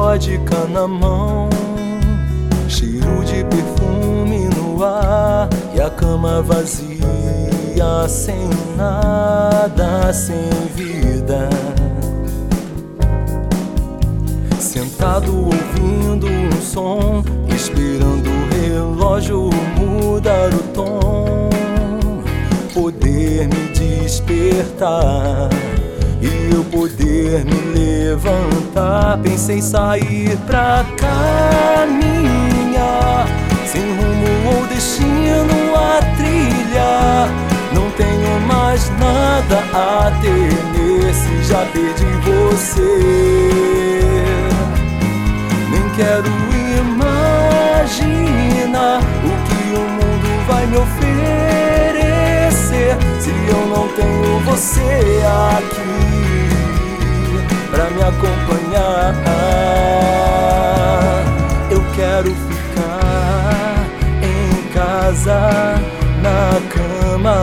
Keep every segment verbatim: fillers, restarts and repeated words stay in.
vodka na mão, cheiro de perfume no ar, e a cama vazia, sem nada, sem vida. Sentado ouvindo um som, esperando o relógio mudar o tom, poder me despertar e eu poder me levantar. Pensei em sair pra caminhar, sem rumo ou destino a trilhar. Não tenho mais nada a temer se já perdi você. Nem quero imaginar o que o mundo vai me oferecer se eu não tenho você aqui pra me acompanhar. Eu quero ficar em casa, na cama.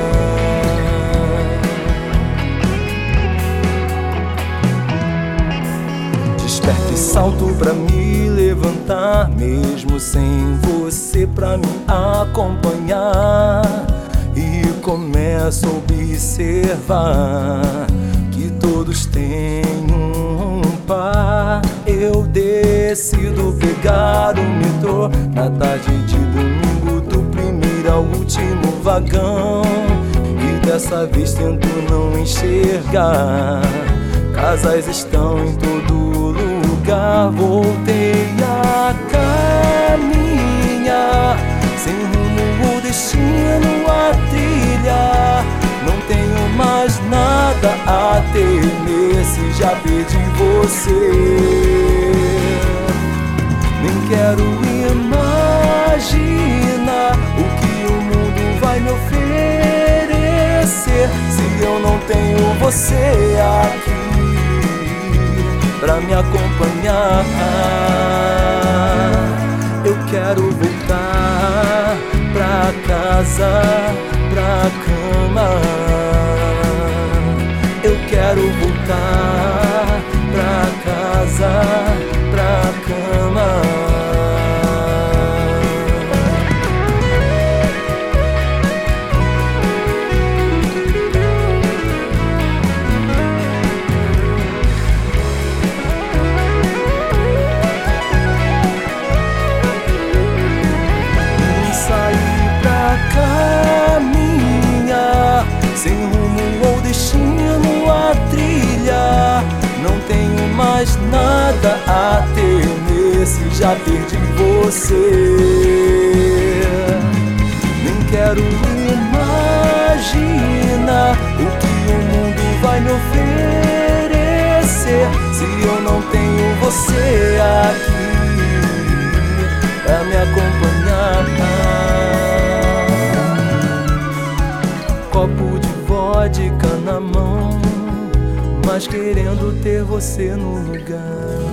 Desperto e salto pra me levantar, mesmo sem você pra me acompanhar. E começo a observar que todos têm um par. Eu decido pegar o metrô na tarde de domingo, do primeiro ao último vagão, e dessa vez tento não enxergar. Casas estão em todo lugar. Voltei a caminhar, sem rumo ou destino a trilhar. Não tenho mais nada a temer se já perdi você. Nem quero imaginar o que o mundo vai me oferecer se eu não tenho você aqui pra me acompanhar. Eu quero voltar pra casa, pra cama. Eu quero voltar pra casa, pra cama. Caminhar, sem rumo ou destino a trilhar. Não tenho mais nada a temer se já perdi você. Nem quero imaginar o que o mundo vai me oferecer se eu não tenho você aqui pra me acompanhar. Copo de vodka na mão, mas querendo ter você no lugar.